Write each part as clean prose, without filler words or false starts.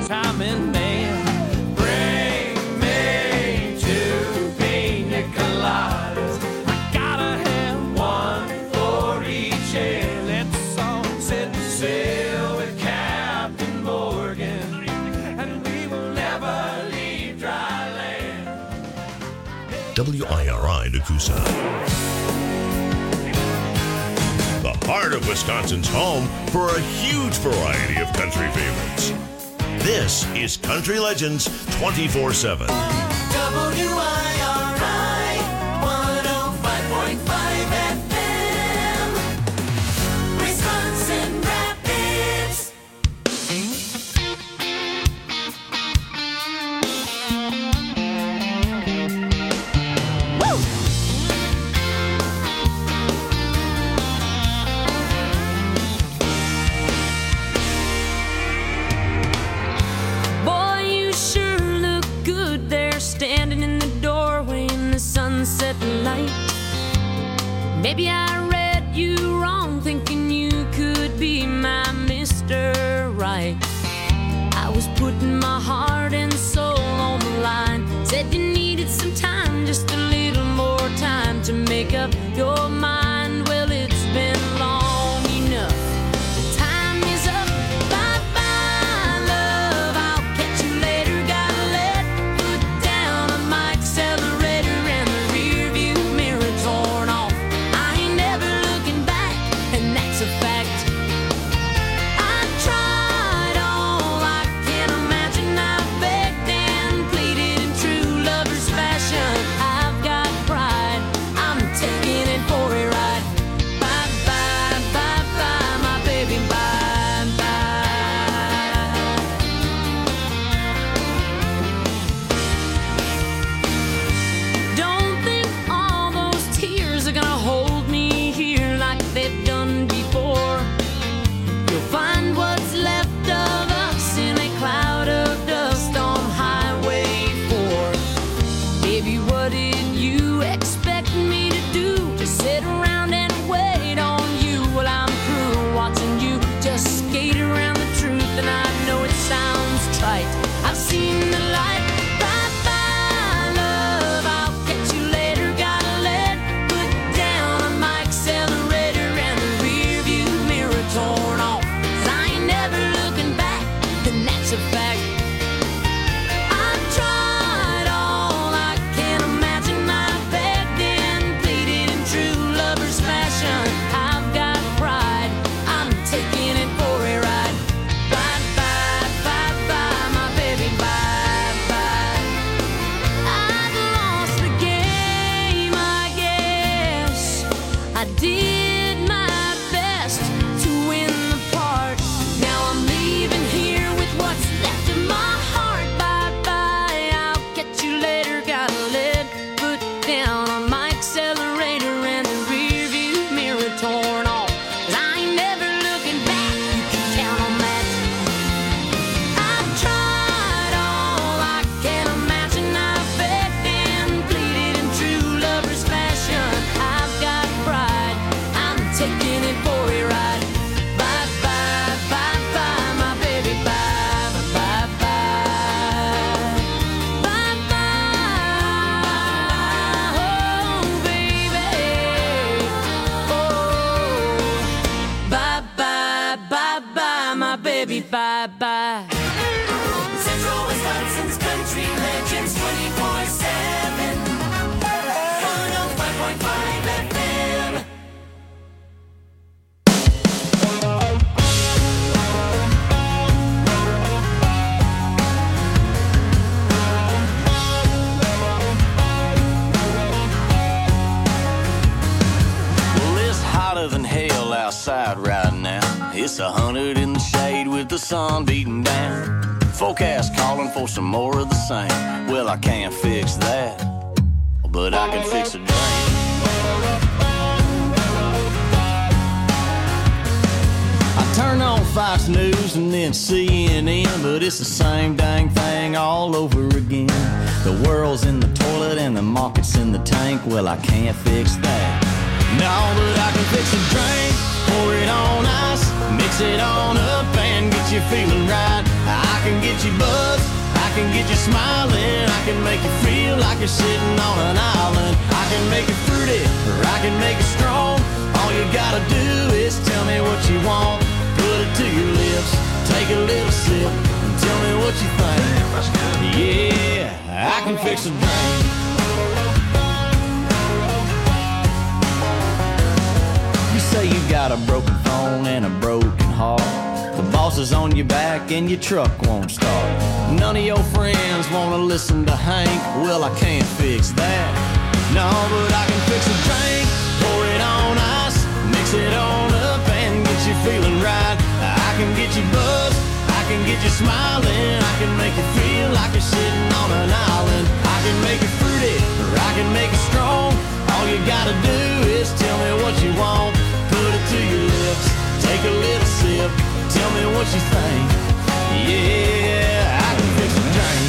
timing man. Bring me 2 pina coladas. I gotta have one for each head. Let's all set sail with Captain Morgan, and we will never leave dry land. WIRI Nakusa. The heart of Wisconsin's home for a huge variety of country favorites. This is Country Legends 24/7. WIRI 105.5 FM, Wisconsin Rapids. Boy, you sure look good there, standing in the doorway in the sunset light. Maybe I read you wrong, thinking you could be my Mr. Right. I was putting my heart and soul on the line. Said you needed some time, just a little more time to make up your mind. Well, it's been long enough. Time is up. Bye-bye, love. I'll catch you later. Gotta let foot down on my accelerator and the rear view mirror torn off. I ain't never looking back, and that's a fact. I tried all I can imagine. I begged and pleaded in true lover's fashion. I've got pride. I'm taking it for a ride. Bye bye, bye bye, my baby, bye bye. Don't think all those tears are gonna hold me here like they've done before. You'll find what's left of us in a cloud of dust on Highway 4. Baby, what did you expect me to do? Just sit around and wait on you? Well, I'm through watching you just skate around the truth, and I know it sounds trite. I've seen the light. Bye bye, love. I'll catch you later. Gotta let foot down on my accelerator and the rear view mirror torn off. 'Cause I ain't never looking back, and that's a fact. I've tried all I can imagine. I begged and pleaded in true lover's fashion. I've got pride. I'm taking it for a ride. Bye bye, bye bye, my baby, bye bye. I've lost the game, I guess. I did my best to win the part. Now I'm leaving here with what's left of my heart. Bye bye, I'll catch you later. Gotta let foot down on my accelerator and the rear view mirror torn off. 'Cause I ain't never looking back, you can count on that. I've tried all I can imagine. I've begged and pleaded in true lover's fashion. I've got pride. I'm taking it for a ride. Bye bye, bye bye, my baby, bye bye, bye. Bye bye, oh baby, oh. Bye bye, bye bye, my baby, bye bye. Central Wisconsin's Country Legends 24/7, 105.5 FM. Well, it's hotter than hell outside right now. It's 100 in the shade with the sun beating down. Forecast calling for some more of the same. Well, I can't fix that, but I can fix a drain. I turn on Fox News and then CNN, but it's the same dang thing all over again. The world's in the toilet and the market's in the tank. Well, I can't fix that. No, but I can fix a drink, pour it on ice, mix it on up and get you feeling right. I can get get you buzzed, I can get you smiling, I can make you feel like you're sitting on an island. I can make it fruity, or I can make it strong. All you gotta do is tell me what you want. Put it to your lips, take a little sip, and tell me what you think. Yeah, I can fix a drink. You say you got a broken phone and a broken heart. The boss is on your back and your truck won't start. None of your friends wanna listen to Hank. Well, I can't fix that. No, but I can fix a drink. Pour it on ice, mix it on up and get you feeling right. I can get you buzzed, I can get you smiling, I can make you feel like you're sitting on an island. I can make it fruity, or I can make it strong. All you gotta do is tell me what you want. Put it to your lips, take a little sip, tell me what you think. Yeah, I can fix a drink.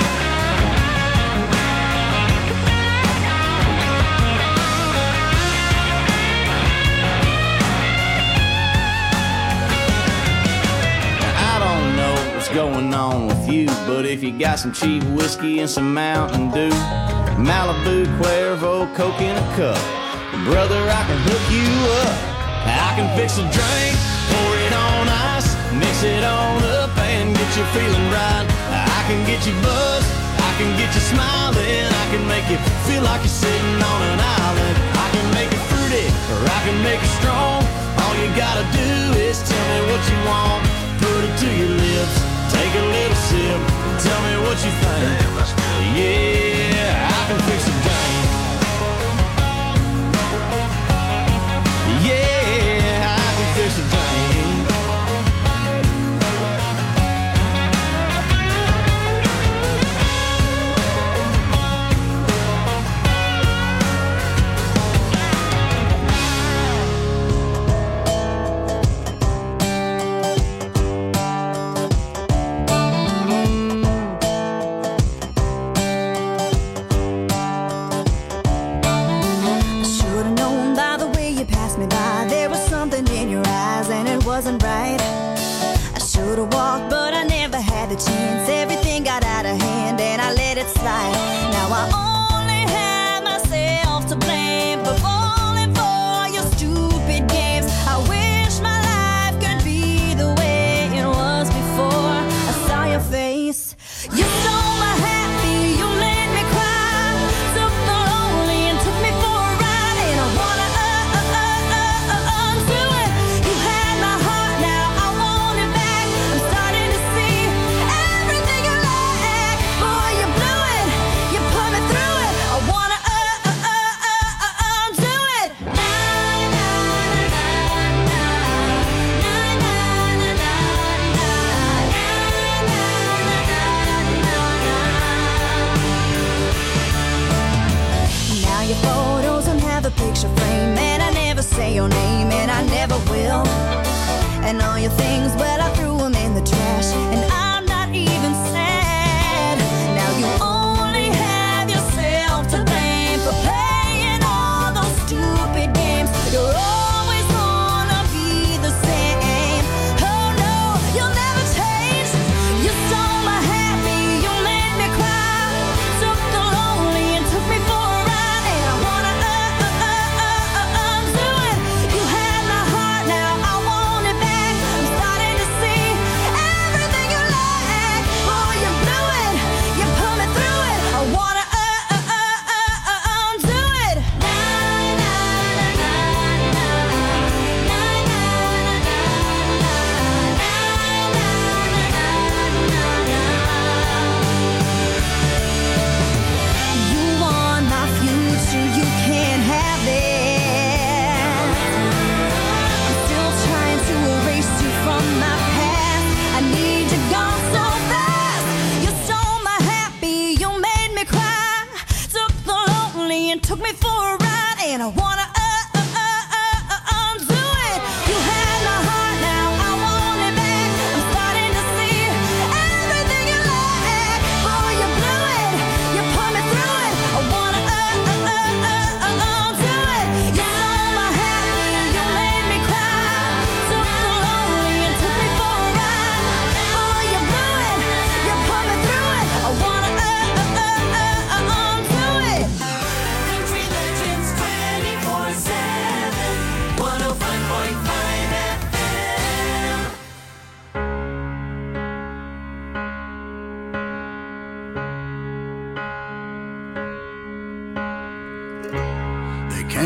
I don't know what's going on with you, but if you got some cheap whiskey and some Mountain Dew, Malibu, Cuervo, Coke in a cup, brother, I can hook you up. I can fix a drink, pour it on ice, mix it on up and get you feeling right. I can get you buzzed, I can get you smiling, I can make you feel like you're sitting on an island. I can make it fruity, or I can make it strong. All you gotta do is tell me what you want. Put it to your lips, take a little sip, tell me what you think. Yeah, I can fix a drink. Yeah, I can fix a drink.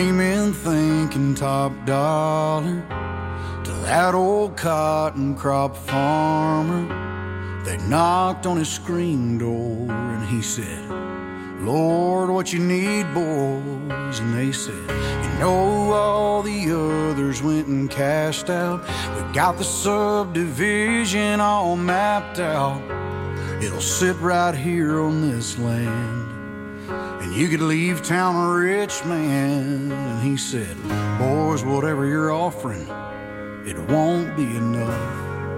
came in thinking top dollar to that old cotton crop farmer. They knocked on his screen door and he said, Lord, what you need, boys? And they said, you know, all the others went and cashed out. We got the subdivision all mapped out. It'll sit right here on this land, and you could leave town a rich man. And he said, boys, whatever you're offering, it won't be enough.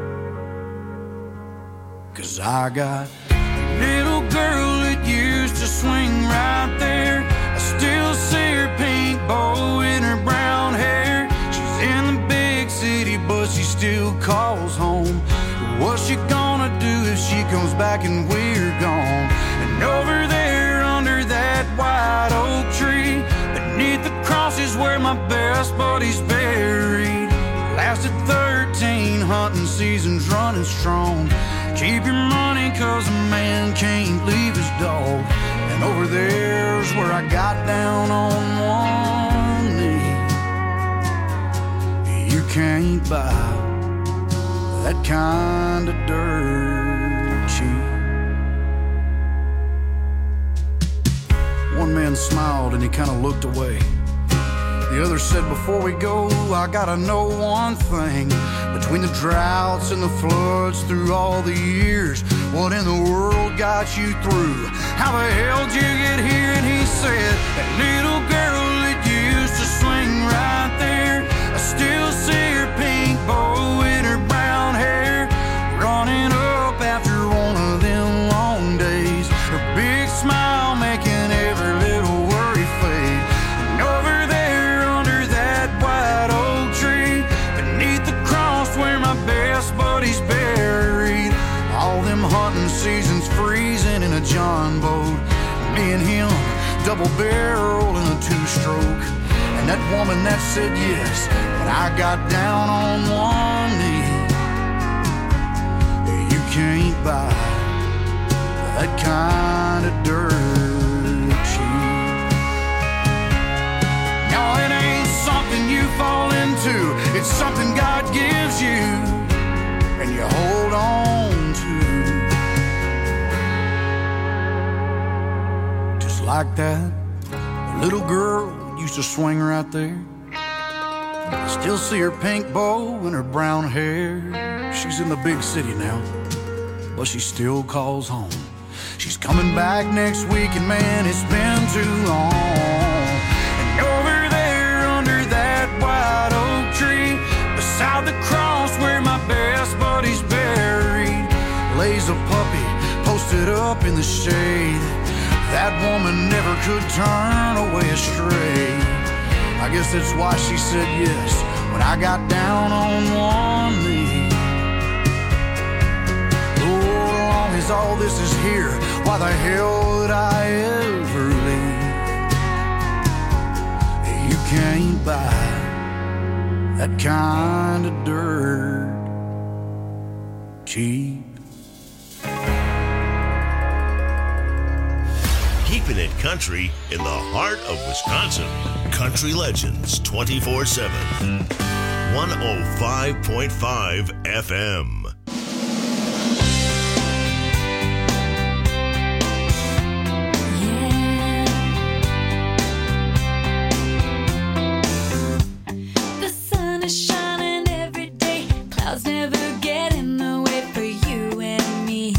'Cause I got a little girl that used to swing right there. I still see her pink bow in her brown hair. She's in the big city, but she still calls home. What's she gonna do if she comes back and we're gone? And over there under that white oak tree, beneath the cross is where my best buddy's buried. Lasted 13 hunting seasons running strong. Keep your money 'cause a man can't leave his dog. And over there's where I got down on one knee. You can't buy that kind of dirt cheap. One man smiled and he kind of looked away. The other said, before we go, I gotta know one thing. Between the droughts and the floods through all the years, what in the world got you through? How the hell did you get here? And he said, that little girl that used to swing right there, I still see her pink bow in her brown hair, running up after one of them long days, her big smile making every little worry fade. And over there under that white oak tree, beneath the cross where my best buddy's buried, all them hunting seasons freezing in a John boat, me and him double barrel in a two-stroke. And that woman that said yes, but I got down on one knee. You can't buy that kind of dirt cheap. No, it ain't something you fall into. It's something God gives you and you hold on to. Just like that little girl used to swing right there. I still see her pink bow and her brown hair. She's in the big city now, but she still calls home. She's coming back next week, and man, it's been too long. And over there under that white oak tree, beside the cross where my best buddy's buried, lays a puppy posted up in the shade. That woman never could turn away astray. I guess that's why she said yes when I got down on one knee. Lord, as long as all this is here, why the hell would I ever leave? You can't buy that kind of dirt cheap. Keeping it country in the heart of Wisconsin. Country Legends 24/7. 105.5 FM. The sun is shining every day. Clouds never get in the way for you and me.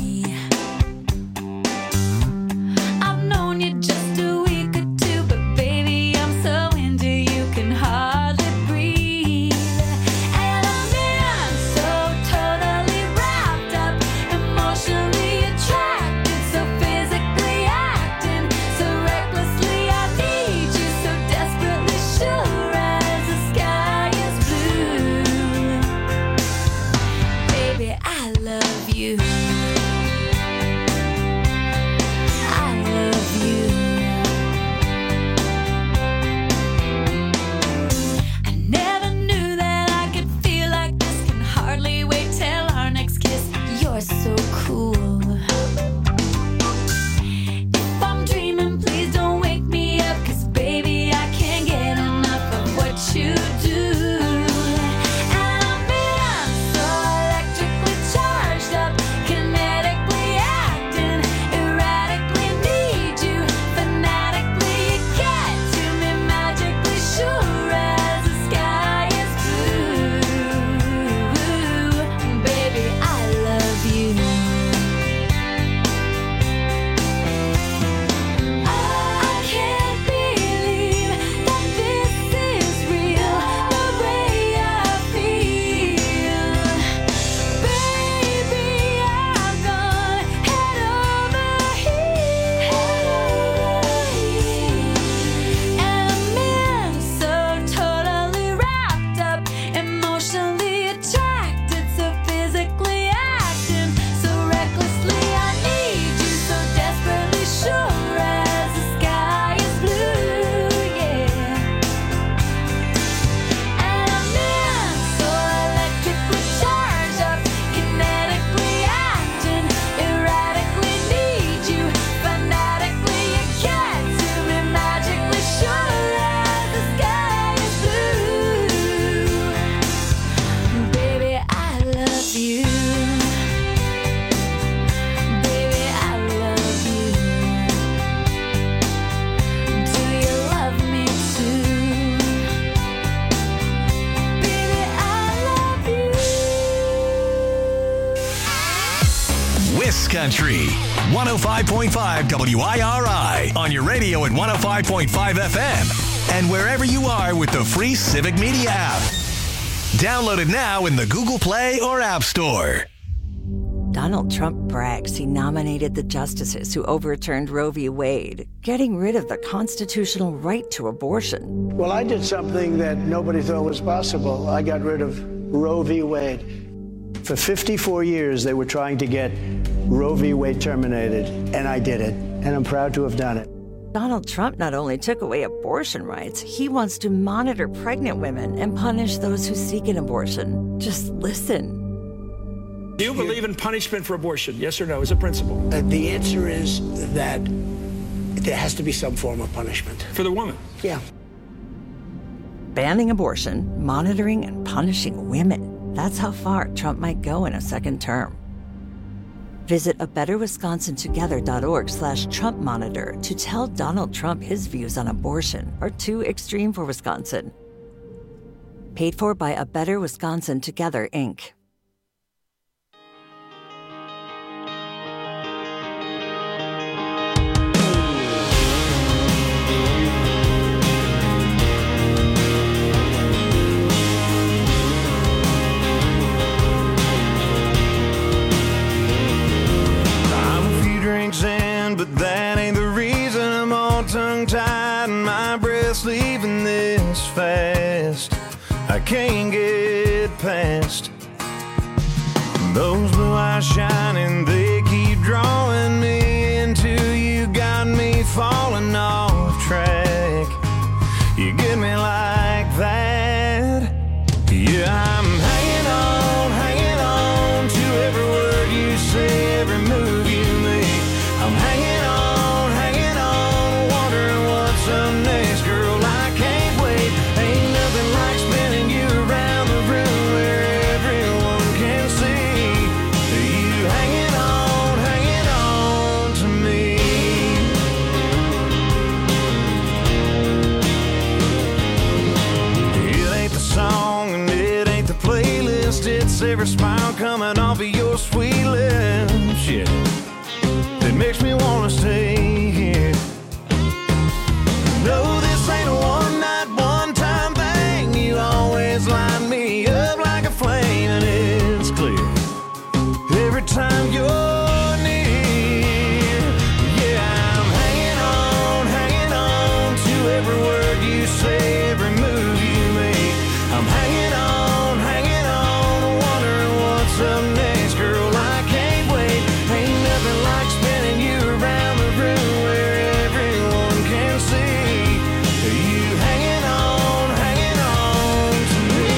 I've known you just a week or two, but baby, I'm so into you, can hardly breathe. And I'm in so totally wrapped up, emotionally attracted, so physically acting, so recklessly I need you, so desperately sure as the sky is blue. Baby, I love you. I love you. I never knew that I could feel like this. Can hardly wait till our next kiss. You're so cool. If I'm dreaming, please don't wake me up, 'cause baby, I can't get enough. Country. 105.5 WIRI on your radio at 105.5 FM and wherever you are with the free Civic Media app. Download it now in the Google Play or App Store. Donald Trump brags he nominated the justices who overturned Roe v. Wade, getting rid of the constitutional right to abortion. Well, I did something that nobody thought was possible. I got rid of Roe v. Wade. For 54 years, they were trying to get Roe v. Wade terminated, and I did it, and I'm proud to have done it. Donald Trump not only took away abortion rights, he wants to monitor pregnant women and punish those who seek an abortion. Just listen. Do you believe in punishment for abortion? Yes or no, as a principle? The answer is that there has to be some form of punishment. For the woman? Yeah. Banning abortion, monitoring and punishing women. That's how far Trump might go in a second term. Visit abetterwisconsintogether.org/Trump monitor to tell Donald Trump his views on abortion are too extreme for Wisconsin. Paid for by A Better Wisconsin Together, Inc. But that ain't the reason I'm all tongue-tied and my breath's leaving this fast. I can't get past those blue eyes shining, they keep drawing me into you, got me falling off track. You get me like that. Yeah, I'm hanging on to every word you say, every move you make. I'm hanging on, wondering what's up next, girl, I can't wait. Ain't nothing like spinning you around the room where everyone can see you hanging on to me. It ain't the song and it ain't the playlist, it's every smile coming off of your sweet lips, yeah. It makes me wanna stay here. No, this ain't a one-night, one-time thing. You always light me up like a flame, and it's clear every time you're near. Yeah, I'm hanging on to every word you say, every move you make. I'm hanging on, wondering what's up next, girl, I can't wait. Ain't nothing like spinning you around the room where everyone can see you hanging on to me.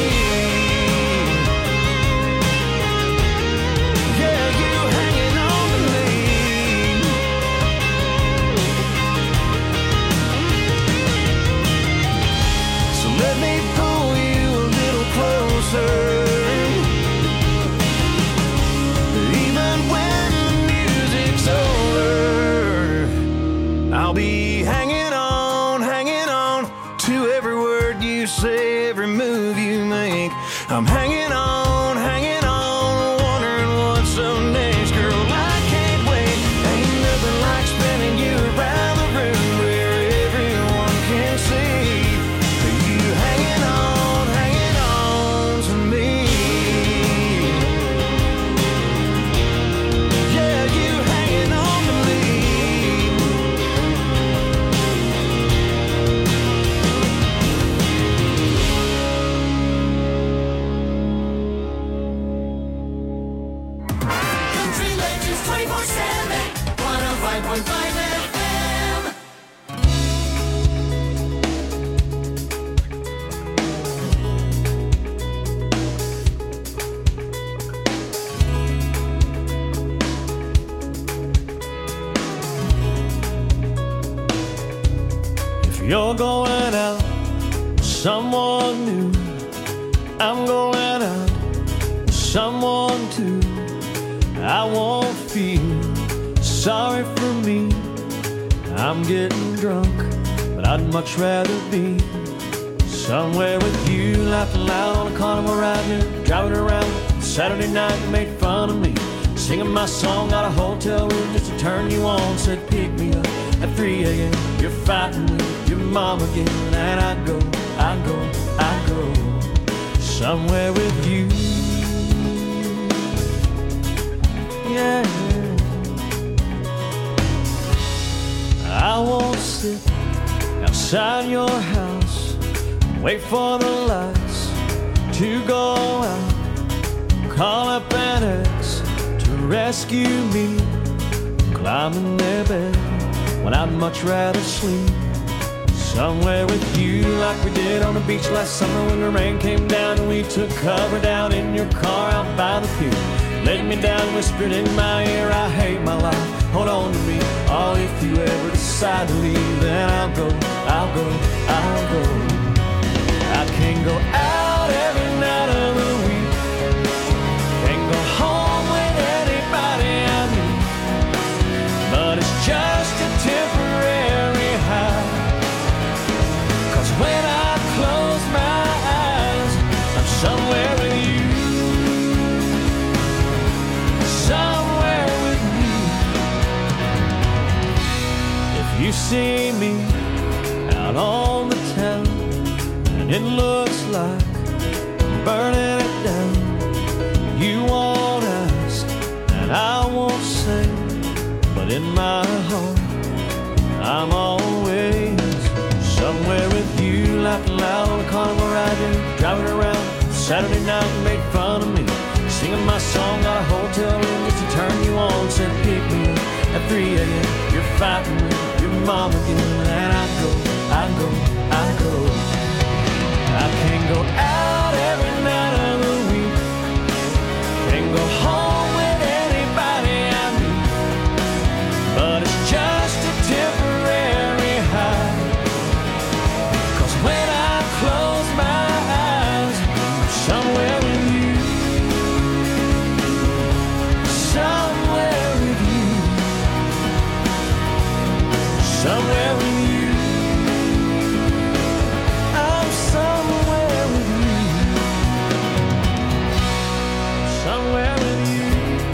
Yeah, you hanging on to me. So let me pull you a little closer. Even when the music's over, I'll be hanging on to every word you say, every move you make. I'm hanging on, wondering what's up next, girl, I can't wait. Ain't nothing like spinning you around the room where everyone can see you hanging on to me. Yeah, you hanging on to me. Country Legends 24/7, 105.5 FM. If you're going out with someone new, I'm going out with someone too. I won't feel sorry for me. I'm getting drunk, but I'd much rather be somewhere with you, laughing loud on a carnival ride here, driving around Saturday night, you made fun of me. Singing my song, got a hotel room just to turn you on. Said pick me up at 3 a.m. You're fighting with your mom again. And I go somewhere with you. Yeah, I won't sit outside your house, wait for the lights to go out, call up an ex to rescue me, climbing their bed when I'd much rather sleep somewhere with you, like we did on the beach last summer when the rain came down and we took cover down in your car out by the pier. Laid me down, whispered in my ear, I hate my life, hold on to me. Oh, if you ever decide to leave, then I'll go. I can't go out every night of the week, can't go home with anybody I meet, but it's just a temporary high, 'cause when I close my eyes, I'm somewhere with you. Somewhere with you. If you see me out on the town and it looks like I'm burning it down, you won't ask and I won't say, but in my heart I'm always somewhere with you. Laughing loud on the carnival ride, driving around Saturday night and made fun of me, singing my song, got a hotel room just to turn you on. Said pick me up at 3 a.m. You're fighting with your mom again. And I go. I can't go out every night of the week, can't go home with anybody I meet, but it's just a temporary high, 'cause when I close my eyes, I'm somewhere with you. Somewhere with you. Somewhere with you. I'm somewhere with you. Somewhere with you.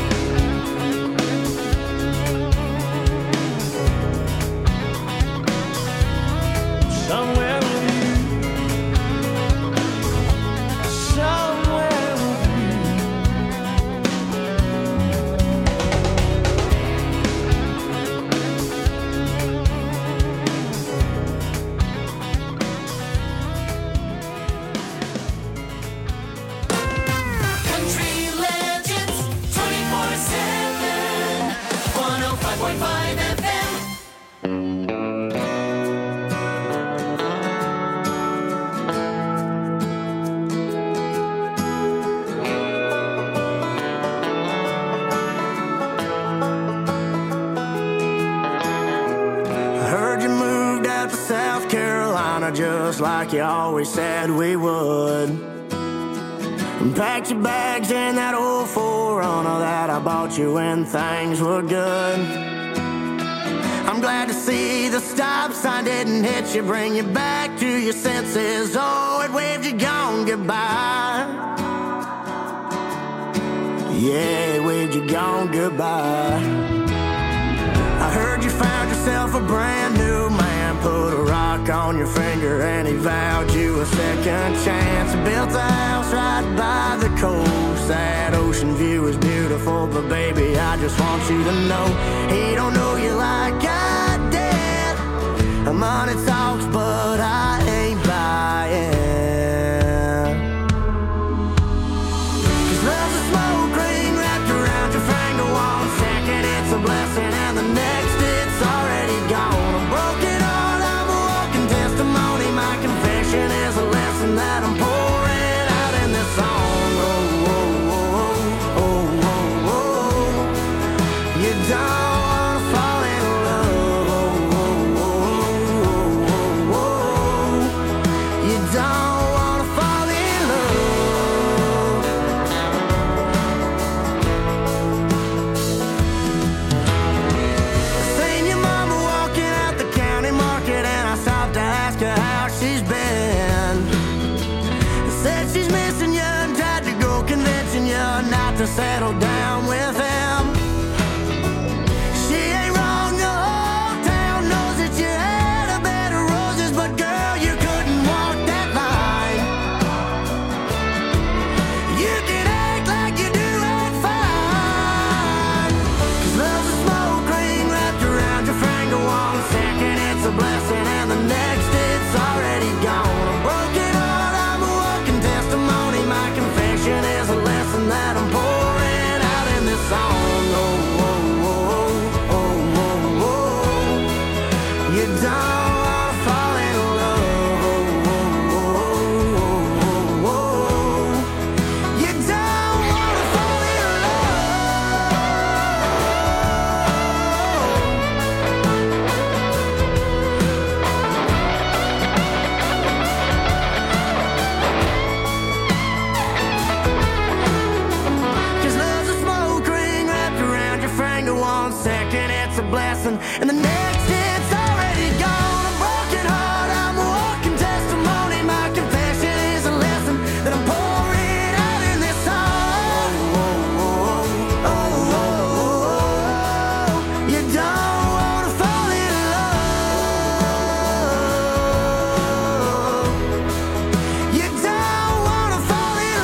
Somewhere with you. Somewhere with you. Country Legends 24/7, 105.5 FM. I heard you moved out to South Carolina just like you always said we would, and packed your bags in that old 4Runner that I bought you when things were good. I'm glad to see the stop sign didn't hit you, bring you back to your senses. Oh, it waved you gone goodbye. Yeah, it waved you gone goodbye. I heard you found yourself a brand new man, put a rock on your finger and he vowed you a second chance. Built a house right by the coast, that ocean view is beautiful, but baby, I just want you to know he don't know you like I did. Money talks, but I ain't buying. 'Cause love's a smoke ring wrapped around your finger. One second it's a blessing and the next it's already gone. A broken heart, I'm a walking testimony. My confession is a lesson that I'm pouring out in this song. Oh, oh, oh, oh, oh, oh. You don't wanna fall in love. Oh, oh, oh, oh, oh, oh. You don't wanna fall in love. Seen your mama walking out the county market and I stopped to ask her how she's been. Said she's missing you and tried to go convincing you not to settle down with him. second it's a blessing, and the next it's already gone. A broken heart, I'm a walking testimony. My confession is a lesson that I'm pouring out in this song. You don't want to fall in love. You don't want to fall in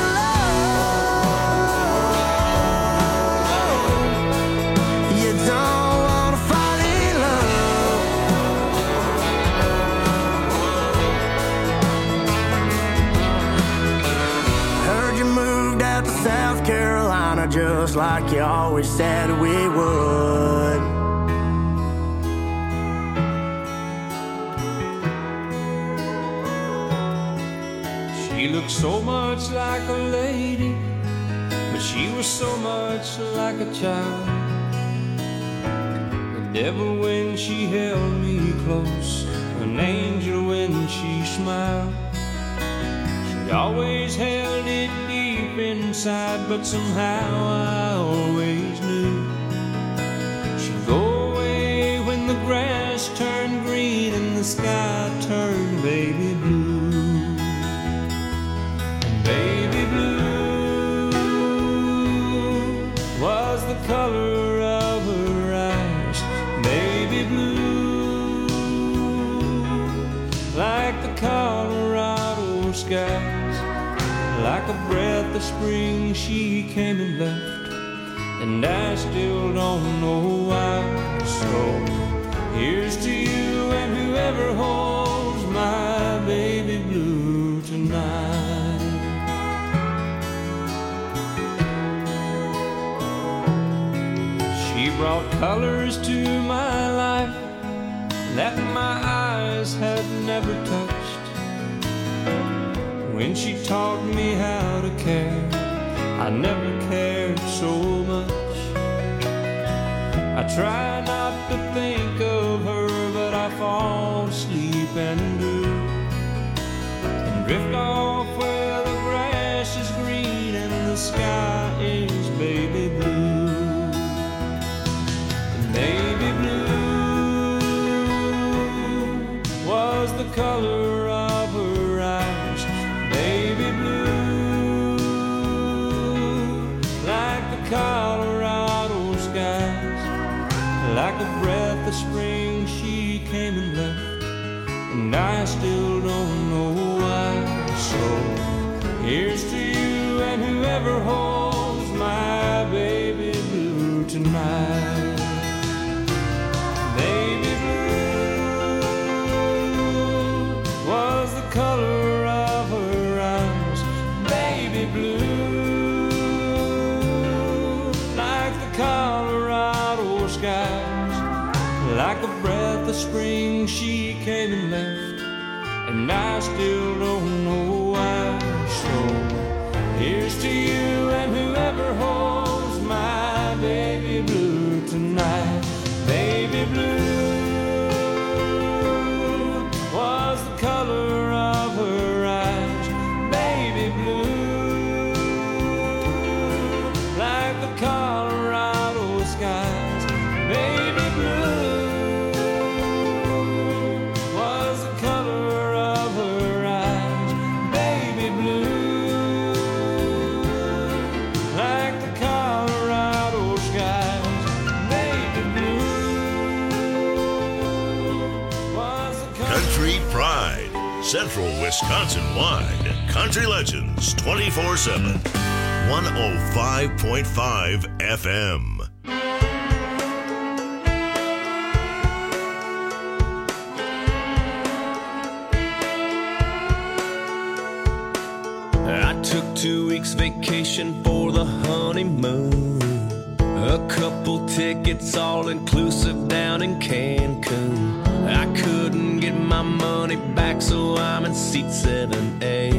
love. You don't want to fall in love. Heard you moved out to South Carolina just like you always said we would. She looked so much like a lady, but she was so much like a child. The devil when she held me close, an angel when she smiled. She always held it deep inside, but somehow I always knew she'd go away when the grass turned green and the sky turned baby blue. Baby blue was the color of her eyes. Baby blue, like the Colorado skies. Like a breath of spring she came and left, and I still don't know why. So here's to you and whoever holds my baby blue tonight. She brought colors to my life that my eyes had never touched. When she taught me how to care, I never cared so much. I try not to think of her, but I fall asleep and do, and drift off where the grass is green and the sky is baby blue. Baby blue was the color of her eyes. Baby blue, like the Colorado skies. Like a breath of spring she came and left, and I still don't know why. So here's to you and whoever holds my baby blue tonight. Baby blue was the color of her eyes. Baby blue, like the Colorado skies. Like a breath of spring she came and left, and I still don't know why. So here's to you and whoever holds my baby blue tonight. Baby blue was the color of her eyes. Baby blue, like the Colorado skies. Baby blue was the color of her eyes. Baby blue, like the Colorado skies. Baby blue was the color. Country Pride, Central Wisconsin-wide. Country Legends 24/7. 105.5 FM. I took 2 weeks vacation for the honeymoon. A couple tickets all inclusive down in Cancun. I couldn't get my money back, so I'm in seat 7A.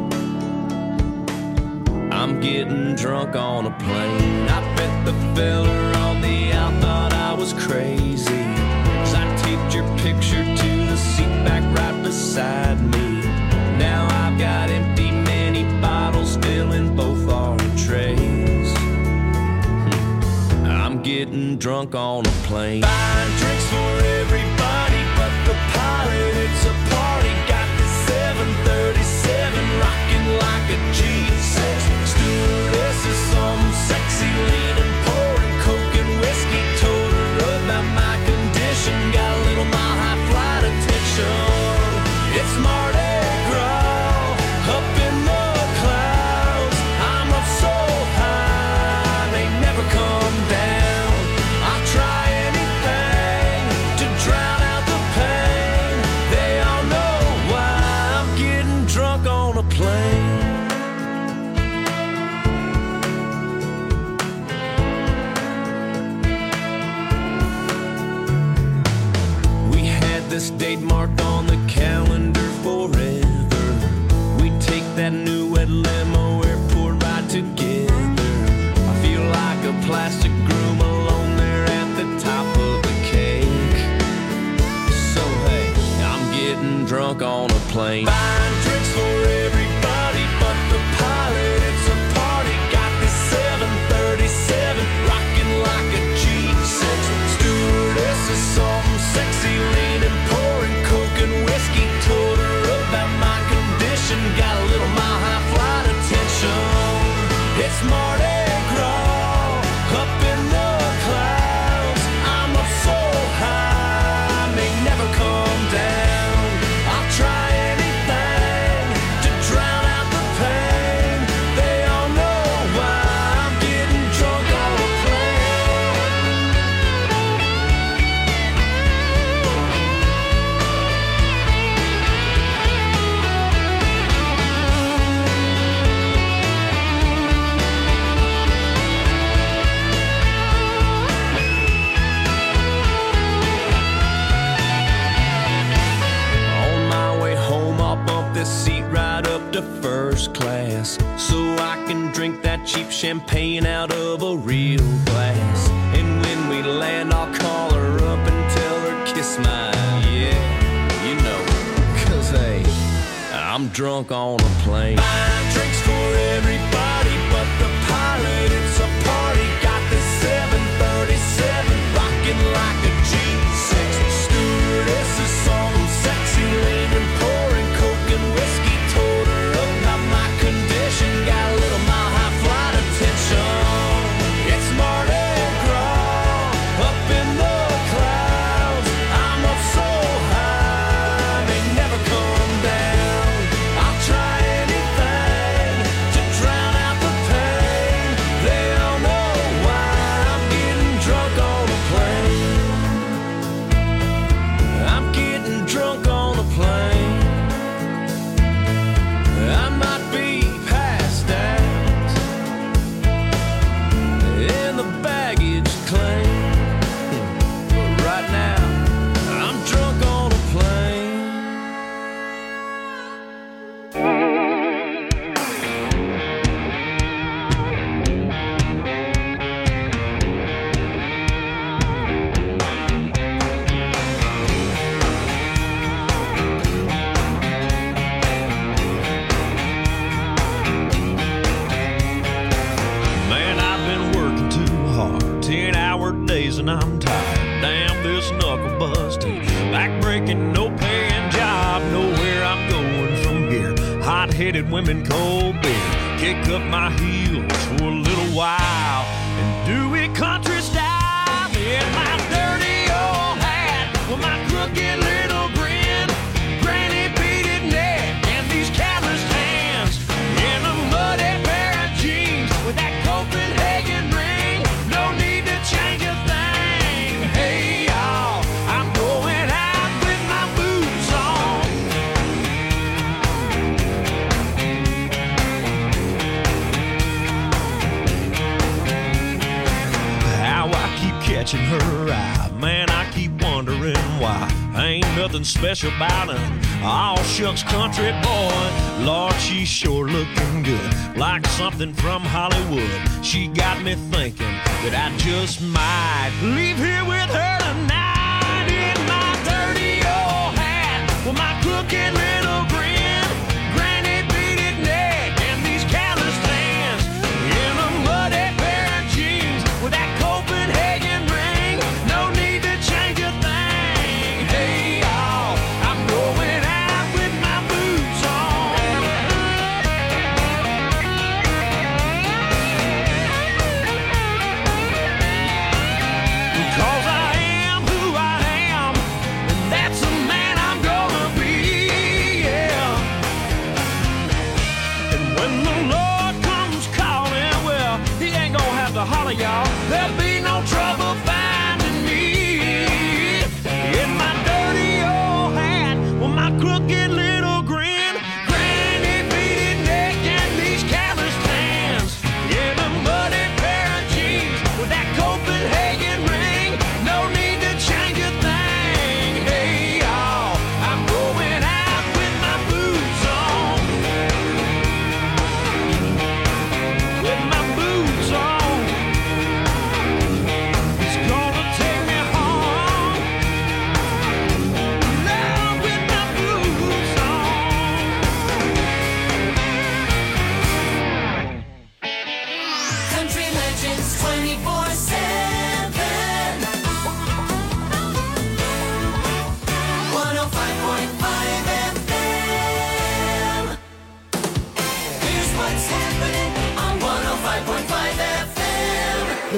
I'm getting drunk on a plane. I bet the fella on the out thought I was crazy, 'cause I taped your picture to the seat back right beside me. Now I've got empty mini bottles filling both our trays. I'm getting drunk drunk on a plane. Buying drinks for everybody but the pilot. It's a party. Got this 737 rocking like a G6. Stewardess is some sexy leaning, pouring coke and whiskey. Told her about my condition. Got a little mile high flight attention. It's Mardi Gras up in the clouds. I'm up so high, they never come down. I'll try anything to drown out the pain. They all know why I'm getting drunk on a plane. We had this date marked on the calendar forever. We take that new red limo airport ride together. I feel like a plastic groom alone there at the top of the cake. So hey, I'm getting drunk on a plane. Buying drinks for everybody but the pilot. It's a party. Got this 737 rocking like a G6. Stewardess is some sexy leaning, pouring coke and whiskey. Told her about my condition. Got a little mile high flight attention. It's Mardi Gras up in the clouds. I'm up so high, may never come down. I'll try anything to drown out the pain. They all know why I'm getting drunk on a On my way home, I'll bump this seat right up to first class, so I can drink that cheap champagne out of a real glass. And when we land, I'll call her up and tell her kiss my, yeah, you know, 'cause hey, I'm drunk on a plane. Buying drinks for everybody but the pilot. It's a party. Got this 737 rocking like a G6. Stewardess is some sexy leaning, pouring coke and whiskey. Told her about my condition. Got a little mile high flight attention. It's Mardi Gras up in the clouds. I'm up so high, they never come down. I'll try anything to drown out the pain. They all know why I'm getting drunk on a plane. I'm getting drunk on a plane. I might be passed out in the baggage claim, but right now I'm drunk on a plane. Man, I've been working too hard, 10-hour days and I'm tired. Damn this knuckle busting, back breaking, no paying job. Nowhere I'm going from here. Hot-headed women, cold beer. Kick up my heels for a little while and do it country style. In my dirty old hat with my crooked little grin, granny beaded neck and these calloused hands, in a muddy pair of jeans with that Copenhagen ring. No need to change a thing. Hey y'all, I'm going out with my boots on. How I keep catching her eye, man, I keep wondering why. Ain't nothing special about her. All shucks country boy. Lord, she's sure looking good, like something from Hollywood. She got me thinking that I just might leave here with her tonight. In my dirty old hat with my crooked little grin, granny beaded neck and these calloused hands, in a muddy pair of jeans with that Copenhagen ring.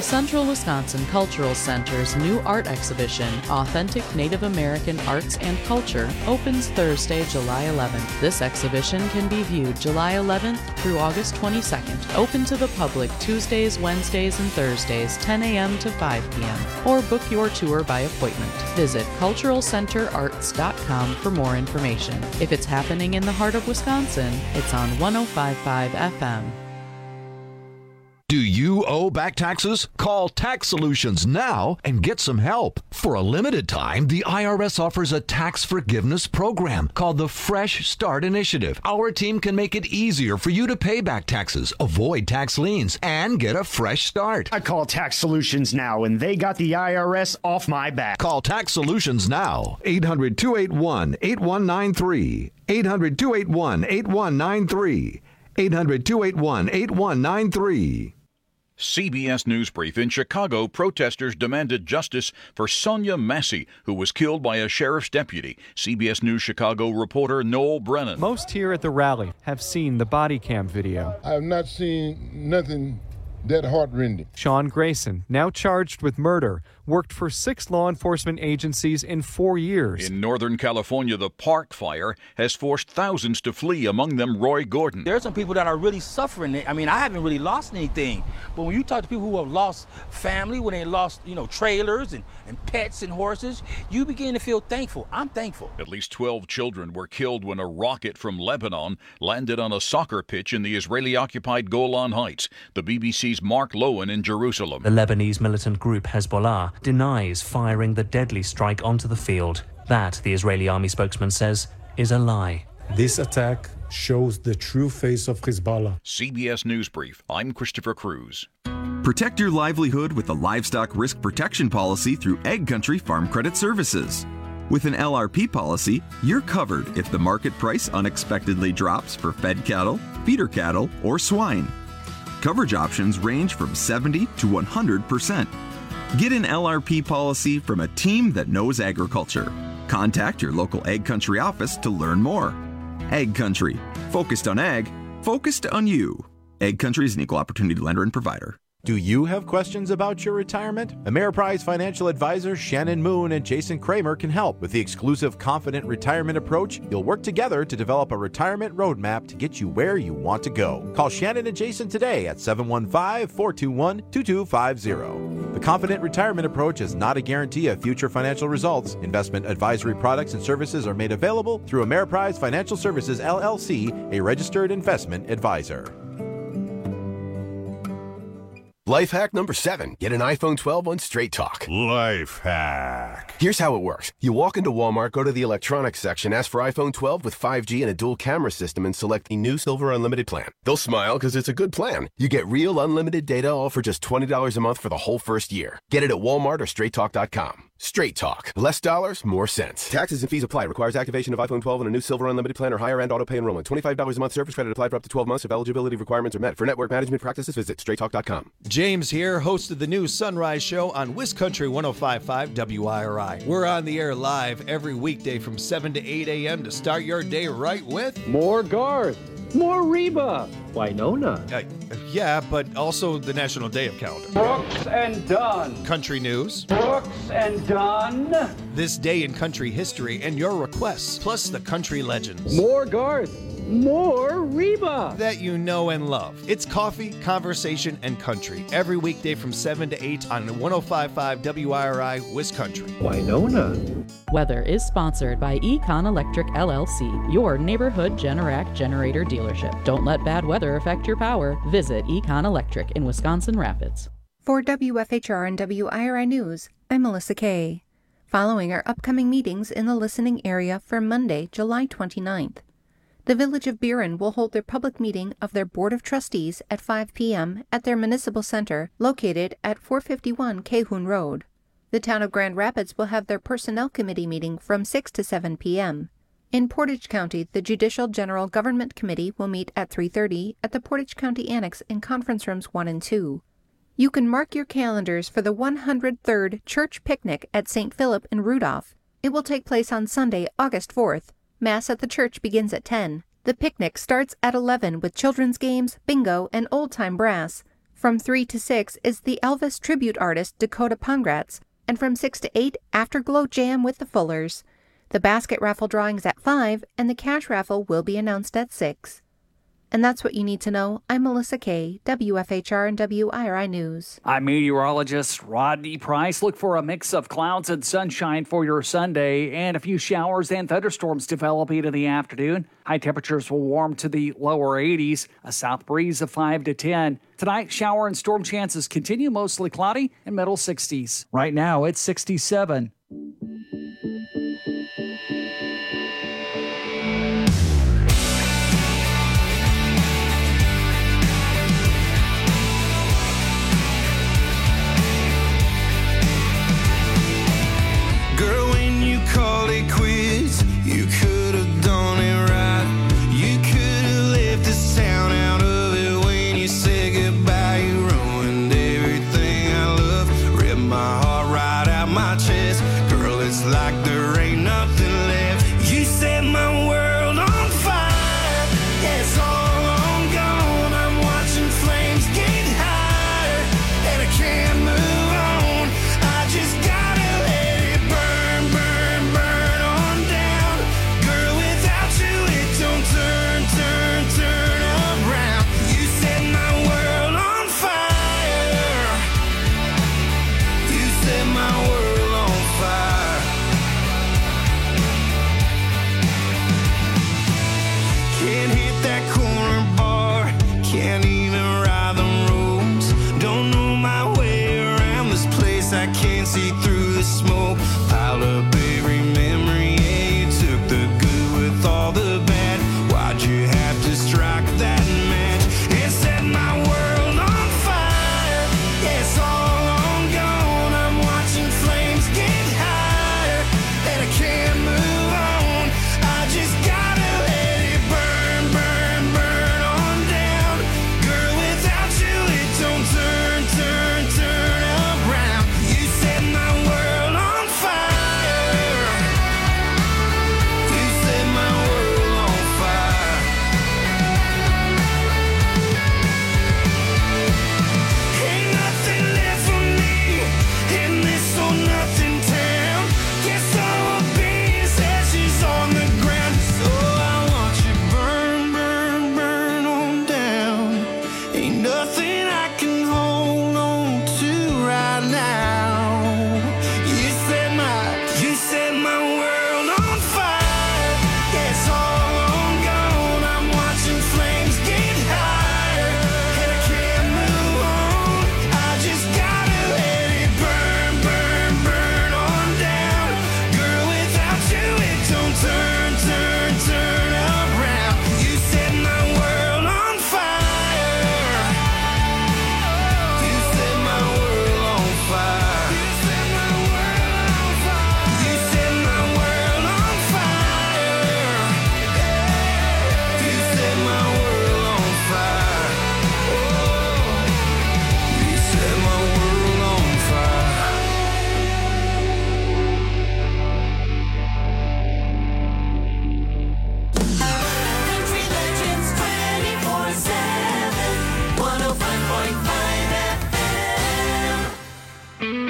Central Wisconsin Cultural Center's new art exhibition, Authentic Native American Arts and Culture, opens Thursday, July 11th. This exhibition can be viewed July 11th through August 22nd. Open to the public Tuesdays, Wednesdays, and Thursdays, 10 a.m. to 5 p.m. Or book your tour by appointment. Visit culturalcenterarts.com for more information. If it's happening in the heart of Wisconsin, it's on 105.5 FM. Do you owe back taxes? Call Tax Solutions now and get some help. For a limited time, the IRS offers a tax forgiveness program called the Fresh Start Initiative. Our team can make it easier for you to pay back taxes, avoid tax liens, and get a fresh start. I call Tax Solutions now, and they got the IRS off my back. Call Tax Solutions now. 800-281-8193. 800-281-8193. 800-281-8193. CBS News Brief. In Chicago, protesters demanded justice for Sonia Massey, who was killed by a sheriff's deputy. CBS News Chicago reporter Noel Brennan. Most here at the rally have seen the body cam video. I have not seen nothing that heartrending. Sean Grayson, now charged with murder, worked for 6 law enforcement agencies in 4 years. In Northern California, the Park Fire has forced thousands to flee, among them Roy Gordon. There are some people that are really suffering. I mean, I haven't really lost anything. But when you talk to people who have lost family, when they lost, trailers and pets and horses, you begin to feel thankful. I'm thankful. At least 12 children were killed when a rocket from Lebanon landed on a soccer pitch in the Israeli-occupied Golan Heights. The BBC's Mark Lowen in Jerusalem. The Lebanese militant group Hezbollah denies firing the deadly strike onto the field. That, the Israeli army spokesman says, is a lie. This attack shows the true face of Hezbollah. CBS News Brief. I'm Christopher Cruz. Protect your livelihood with the Livestock Risk Protection Policy through Egg Country Farm Credit Services. With an LRP policy, you're covered if the market price unexpectedly drops for fed cattle, feeder cattle, or swine. Coverage options range from 70 to 100%. Get an LRP policy from a team that knows agriculture. Contact your local Egg Country office to learn more. Egg Country. Focused on ag, focused on you. Egg Country is an equal opportunity lender and provider. Do you have questions about your retirement? Ameriprise financial advisors Shannon Moon and Jason Kramer can help. With the exclusive Confident Retirement Approach, you'll work together to develop a retirement roadmap to get you where you want to go. Call Shannon and Jason today at 715-421-2250. The Confident Retirement Approach is not a guarantee of future financial results. Investment advisory products and services are made available through Ameriprise Financial Services, LLC, a registered investment advisor. Life hack number 7. Get an iPhone 12 on Straight Talk. Life hack. Here's how it works. You walk into Walmart, go to the electronics section, ask for iPhone 12 with 5G and a dual camera system, and select the new Silver Unlimited plan. They'll smile because it's a good plan. You get real unlimited data all for just $20 a month for the whole first year. Get it at Walmart or StraightTalk.com. Straight Talk. Less dollars, more sense. Taxes and fees apply. Requires activation of iPhone 12 and a new Silver Unlimited plan or higher end auto pay enrollment. $25 a month service credit applied for up to 12 months if eligibility requirements are met. For network management practices, visit StraightTalk.com. James here, host of the new Sunrise Show on WisCountry 105.5 WIRI. We're on the air live every weekday from 7 to 8 a.m. to start your day right with more Garth, more Reba, Winona. Yeah, but also the National Day of Calendar. Brooks and Dunn. Country news. Brooks and Dunn. This day in country history and your requests, plus the country legends. More Garth, more Reba. That you know and love. It's coffee, conversation, and country. Every weekday from 7 to 8 on 105.5 WIRI, WisCountry. Winona. Weather is sponsored by Econ Electric LLC, your neighborhood Generac generator dealership. Don't let bad weather affect your power. Visit Econ Electric in Wisconsin Rapids. For WFHR and WIRI News, I'm Melissa Kay. Following our upcoming meetings in the listening area for Monday, July 29th. The Village of Buren will hold their public meeting of their Board of Trustees at 5 p.m. at their municipal center located at 451 Cahoon Road. The town of Grand Rapids will have their Personnel Committee meeting from 6 to 7 p.m. In Portage County, the Judicial General Government Committee will meet at 3:30 at the Portage County Annex in Conference Rooms 1 and 2. You can mark your calendars for the 103rd Church Picnic at St. Philip in Rudolph. It will take place on Sunday, August 4th. Mass at the church begins at 10. The picnic starts at 11 with children's games, bingo, and old-time brass. From 3 to 6 is the Elvis tribute artist Dakota Pongratz, and from 6 to 8, Afterglow Jam with the Fullers. The basket raffle drawing's at 5, and the cash raffle will be announced at 6. And that's what you need to know. I'm Melissa Kay, WFHR and WIRI News. I'm meteorologist Rodney Price. Look for a mix of clouds and sunshine for your Sunday, and a few showers and thunderstorms developing in the afternoon. High temperatures will warm to the lower 80s, a south breeze of 5 to 10. Tonight, shower and storm chances continue, mostly cloudy and middle 60s. Right now, it's 67. Girl, when you called it quits, you could have done it right. You could have left this town out of it when you said goodbye. You ruined everything I love, ripped my heart right out my chest. Girl, it's like there ain't nothing left. You set my world on fire. Yeah, it's all on gone. I'm watching flames get higher, and I can't move on. I just gotta let it burn, burn, burn on down. Girl, without you it don't turn, turn, turn around. You set my world on fire. You set my world on fire. Can't hit that corner bar, can't even ride the roads. Don't know my way around this place, I can't see through the smoke. Piled up every memory, yeah, you took the good with all the bad. Why'd you have to strike that match? It set my world on fire. Yeah, it's all on gone. I'm watching flames get higher, and I can't move on. I just gotta let it burn, burn, burn on down. Girl, without you it don't turn, turn, turn around. You set my world on fire. You set my world on fire. Ain't nothing left for me in this old nothing town. Guess I will be as ashes on the ground. So I want you burn, burn, burn on down. Ain't nothing I can hold on to right now. You set my world on fire. Yeah, it's all on gone. I'm watching flames get higher, and I can't move on. I just gotta let it burn, burn, burn on down. Girl, without you it don't turn, turn, turn around. You set my world on fire. You set my world on fire. You set my world on fire. You set my world on fire. You set my world on fire. Oh, you set my world on fire. Country Legends 24/7, 105.5 FM.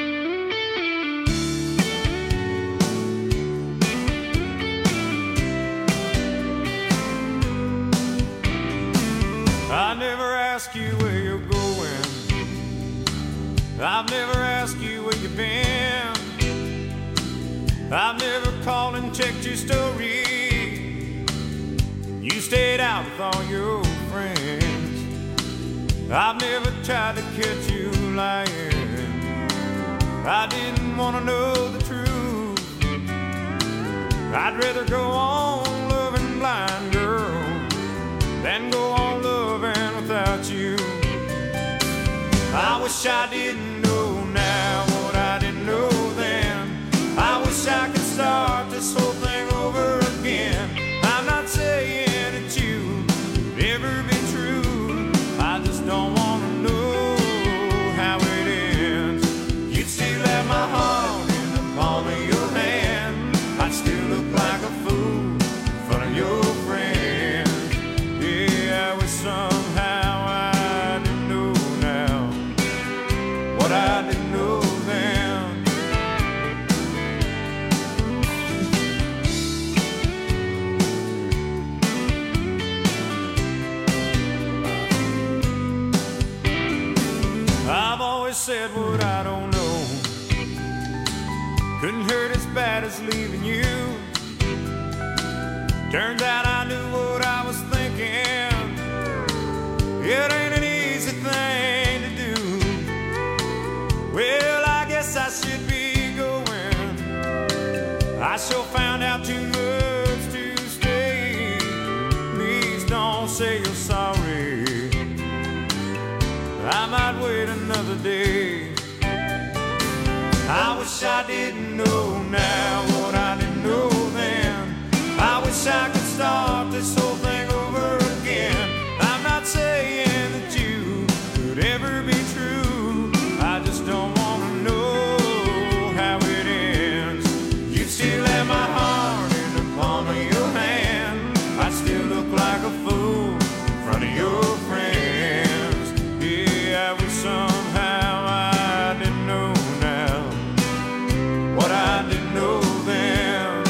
I never ask you where you're going. I've never asked you where you've been. I've never called and checked your story. You stayed out with all your friends. I've never tried to catch you lying. I didn't want to know the truth. I'd rather go on loving blind, girl, than go on loving without you. I wish I didn't know now what I didn't know then. I wish I could start this whole thing over again. I'm not saying that you'll ever be true. I just don't want to know how it ends. You'd still have my heart in the palm of your hand. I'd still look like a fool in front of your friends. Yeah, I wish somehow I didn't know now as bad as leaving you. Turns out I knew what I was thinking. It ain't an easy thing to do. Well, I guess I should be going. I sure found out too much to stay. Please don't say you're sorry. I might wait another day. I wish I didn't know now what I didn't know then. I wish I could start this whole thing over again. I'm not saying that you could ever be true. I just don't want to know how it ends. You still have my heart in the palm of your hand. I still look like a fool in front of your friends. Yeah, I wish somehow I didn't know now what I didn't know then.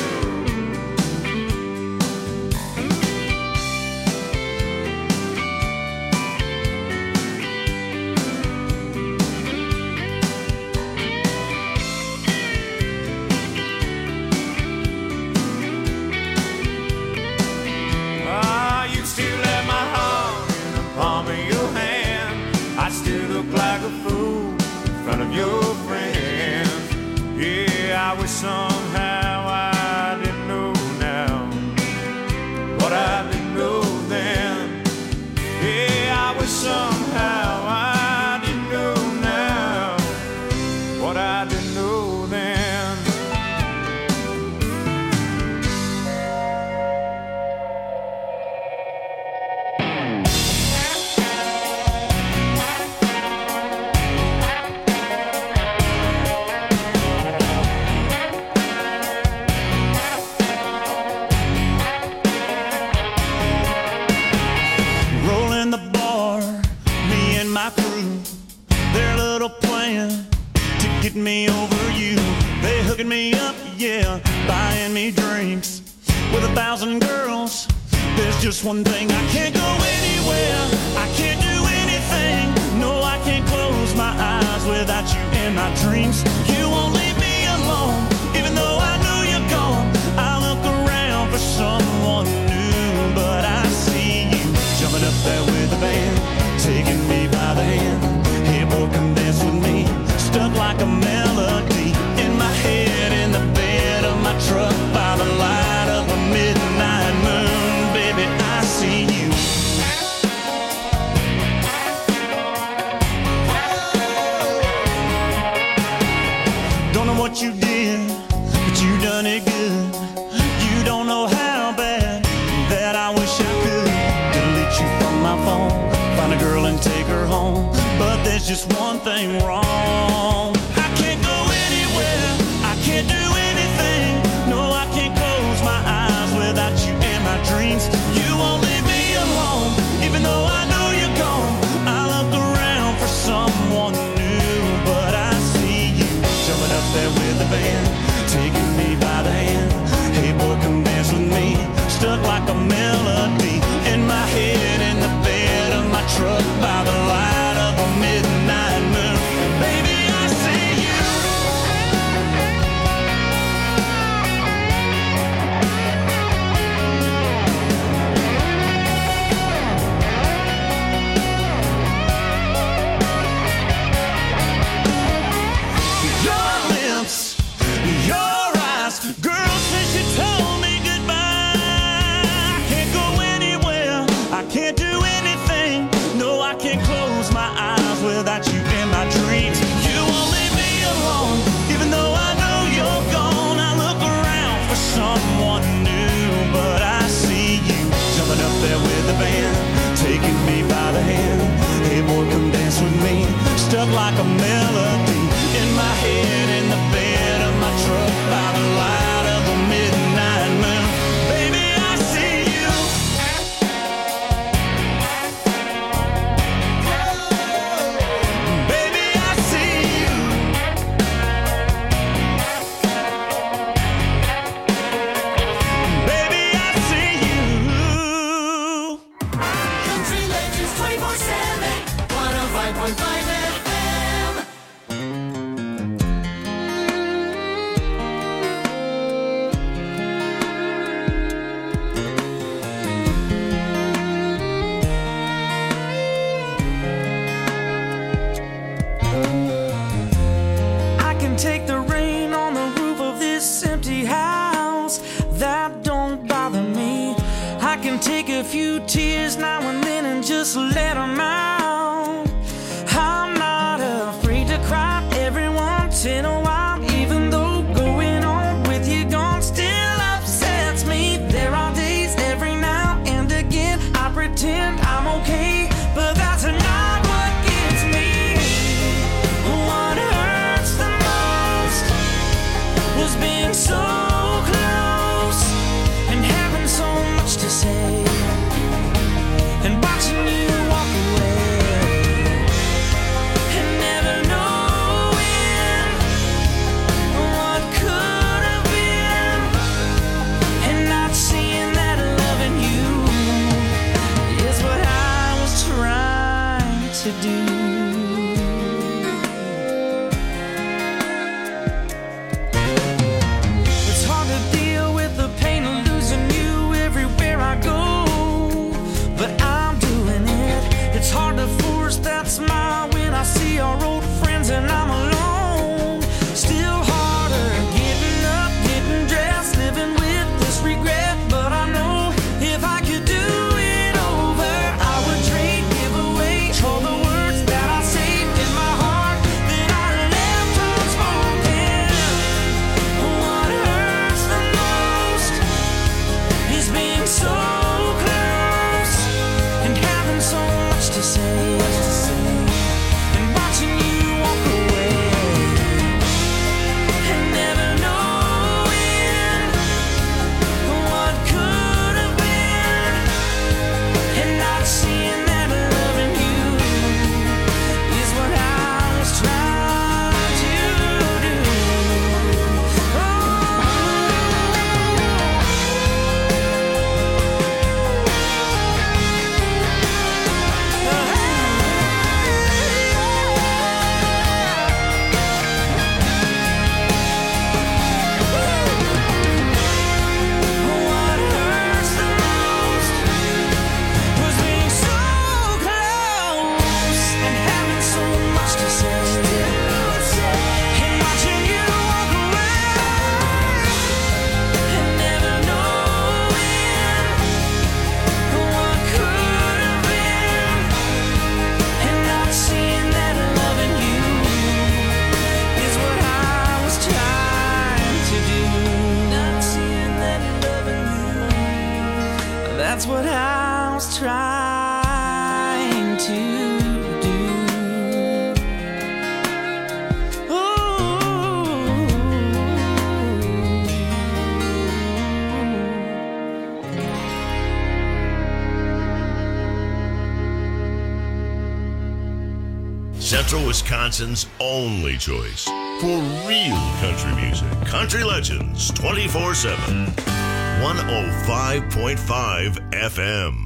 You still have my heart in the palm of your hand. I still look like a fool in front of your friends. Yeah, I wish somehow I didn't know now what I didn't know then. Yeah, I wish somehow I didn't know now what I didn't know then. Rolling the bar, me and my crew, their little plan to get me over you. They hooking me up, yeah, buying me drinks with 1,000 girls. There's just one thing, I can't go anywhere, I can't do anything. No, I can't close my eyes without you in my dreams. You won't leave me alone, even though I know you're gone. I look around for someone new, but I see you jumping up there with the band, taking me by the hand. Hey boy, come dance with me, stuck like a melody in my head, in the bed of my truck, by the light of a midnight moon. Baby, I see you. Don't know what you did, but you done it good. You don't know how bad that I wish I could delete you from my phone, find a girl and take her home. But there's just one thing wrong. I can't go anywhere, I can't do anything. No, I can't close my eyes without you in my dreams. You won't leave me alone, even though I know you're gone. I look around for someone new, but I see you jumping up there with the band, taking me by the hand. Hey boy, come dance with me, stuck like a melody in my head, in the bed of my truck, by the light of a midnight moon. Baby, I see you. Your lips, your eyes, girl, since you told me goodbye, I can't go anywhere, I can't do anything. No, I can't close my eyes without you in my dreams. You won't leave me alone, even though I know you're gone. I look around for someone new, but I see you jumping up there with the band, taking me by the hand. Hey boy, come dance with me, stuck like a melody in my head, in the bed of my truck, by the light of a midnight moon. Baby, I see you. Baby, I see you. Baby, I see you. Country Legends 24/7, 105.5 FM. empty house, that don't bother me. I can take a few tears now and then and just let them out. I'm not afraid to cry every once in a while, even though going on with you gone still upsets me. There are days every now and again I pretend I'm okay, but that's not what gets me. What hurts the most was being so close and having so much to say and watching you walk away and never knowing what could have been and not seeing that loving you is what I was trying to do. It's hard to deal with the pain of losing you everywhere I go, but I'm doing it. It's hard to force that smile when I see our old friends and I'm alone. Still harder getting up, getting dressed, living with this regret. But I know if I could do it over, I would trade, give away all the words that I saved in my heart that I left unspoken. What hurts the most is being so close and having so much to say and watching you walk away and never knowing what could have been and not seeing that loving you is what I was trying to do. What hurts the most was being so close and having so much to say and watching you walk away and never knowing what could have been and not seeing that loving you is what I was trying to do. Not seeing that loving you, that's what I was trying to do. Central Wisconsin's only choice for real country music. Country Legends 24/7. 105.5 FM.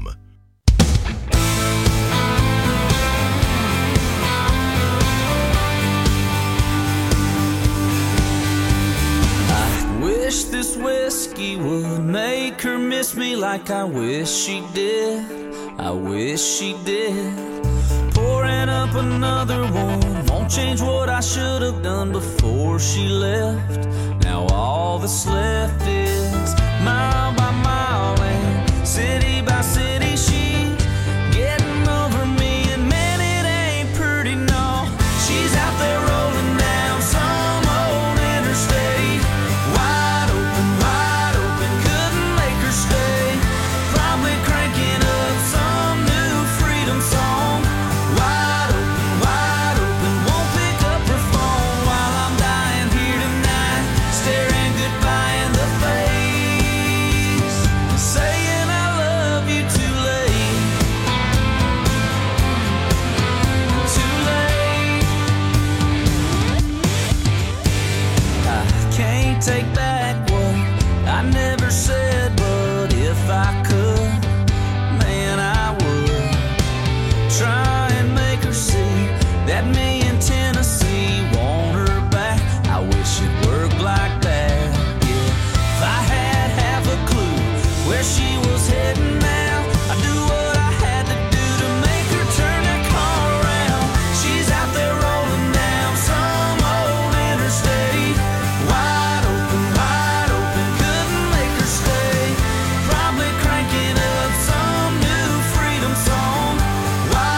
I wish this whiskey would make her miss me like I wish she did. I wish she did. Pouring up another one won't change what I should have done before she left. Now all that's left is mile by mile and city by city she's getting over me, and man, it ain't pretty, no. She's out there rolling down some old interstate, wide open, couldn't make her stay. Probably cranking up some new freedom song. Wide open, won't pick up her phone while I'm dying here tonight, staring goodbye in the face, saying I love you too late, too late. I can't take back what I never said, but if I